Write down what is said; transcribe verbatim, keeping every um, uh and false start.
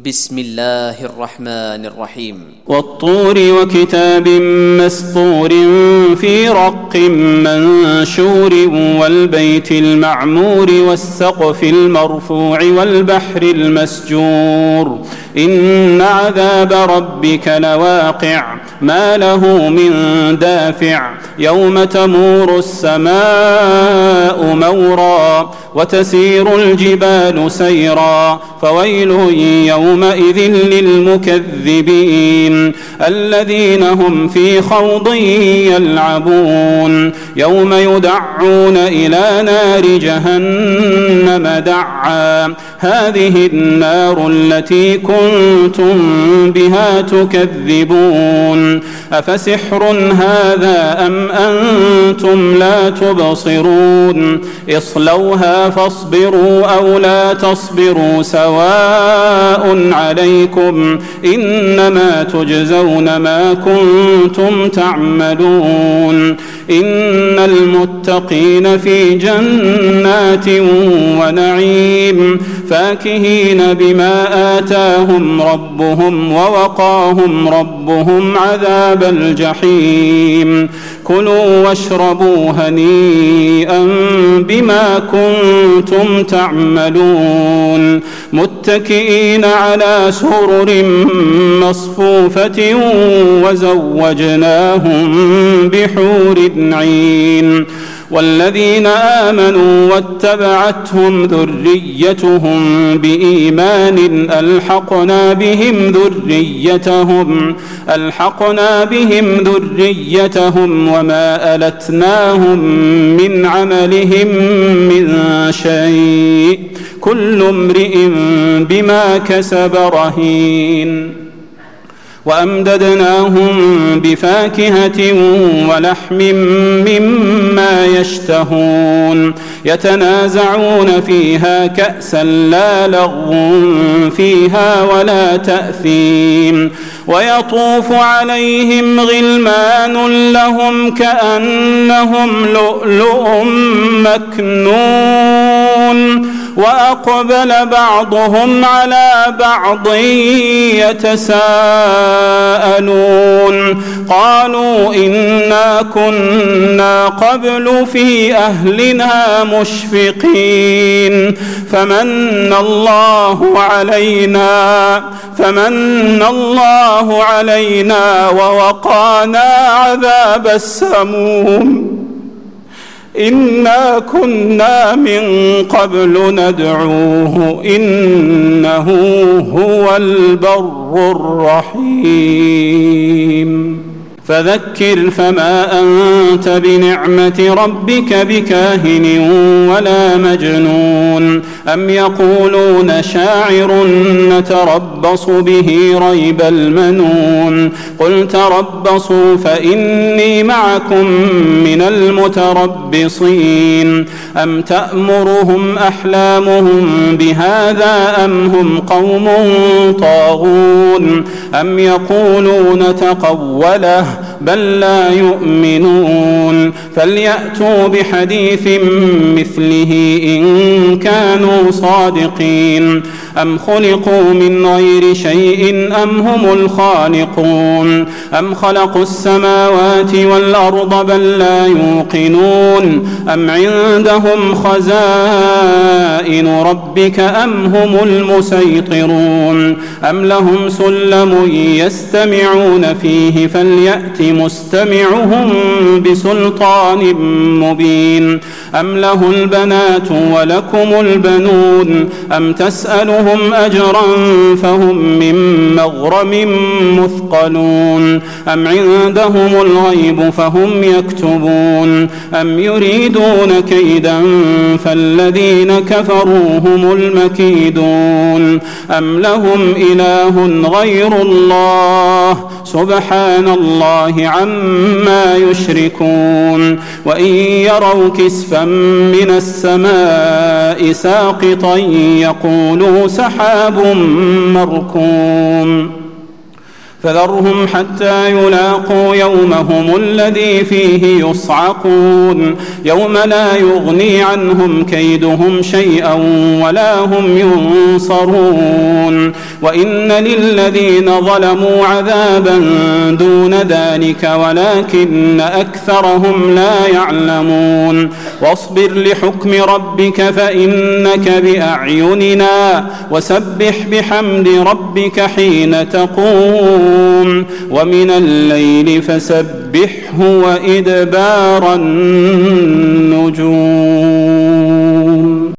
بسم الله الرحمن الرحيم والطور وكتاب مسطور في رق منشور والبيت المعمور والسقف المرفوع والبحر المسجور إن عذاب ربك لواقع ما له من دافع يوم تمور السماء مورا وتسير الجبال سيرا فويل يومئذ للمكذبين الذين هم في خوض يلعبون يوم يدعون إلى نار جهنم دعا هذه النار التي كنتم بها تكذبون أفسحر هذا أم أنتم لا تبصرون اصلوها فاصبروا أو لا تصبروا سواء عليكم إنما تجزون ما كنتم تعملون إن المتقين في جنات ونعيم فاكهين بما آتاهم ربهم ووقاهم ربهم عذاب الجحيم كلوا واشربوا هنيئا بما كنتم تعملون متكئين على سرر مصفوفة وزوجناهم بحور عين والذين آمنوا واتبعتهم ذريتهم بإيمان ألحقنا بهم ذريتهم ألحقنا بهم ذريتهم وما ألتناهم من عملهم من شيء كل امرئ بما كسب رهين وأمددناهم بفاكهة ولحم مما يشتهون يتنازعون فيها كأسا لا لغو فيها ولا تأثيم ويطوف عليهم غلمان لهم كأنهم لؤلؤ مكنون وأقبل بعضهم على بعض يتساءلون قالوا إنا كنا قبل في أهلنا مشفقين فمن الله علينا فمن الله علينا ووقانا عذاب السموم إنا كنا من قبل ندعوه إنه هو البر الرحيم فذكر فما أنت بنعمة ربك بكاهن ولا مجنون أم يقولون شاعر نتربص به ريب المنون قل تربصوا فإني معكم من المتربصين أم تأمرهم أحلامهم بهذا أم هم قوم طاغون أم يقولون تقوله بل لا يؤمنون فليأتوا بحديث مثله إن كانوا صادقين أم خلقوا من غير شيء أم هم الخالقون أم خلقوا السماوات والأرض بل لا يوقنون أم عندهم خزائن ربك أم هم المسيطرون أم لهم سلم يستمعون فيه فليأت مستمعهم بسلطان مبين أم له البنات ولكم البنون أم تسألهم أجرا فهم من مغرم مثقلون أم عندهم الغيب فهم يكتبون أم يريدون كيدا فالذين كفروا هم المكيدون أم لهم إله غير الله سبحان الله عما يشركون وإن يروا كسفا من السماء ساقطا يقولوا سحاب مركوم فذرهم حتى يلاقوا يومهم الذي فيه يصعقون يوم لا يغني عنهم كيدهم شيئا ولا هم ينصرون وإن للذين ظلموا عذابا دون ذلك ولكن أكثرهم لا يعلمون واصبر لحكم ربك فإنك بأعيننا وسبح بحمد ربك حين تقوم ومن الليل فسبحه وإدبار النجوم.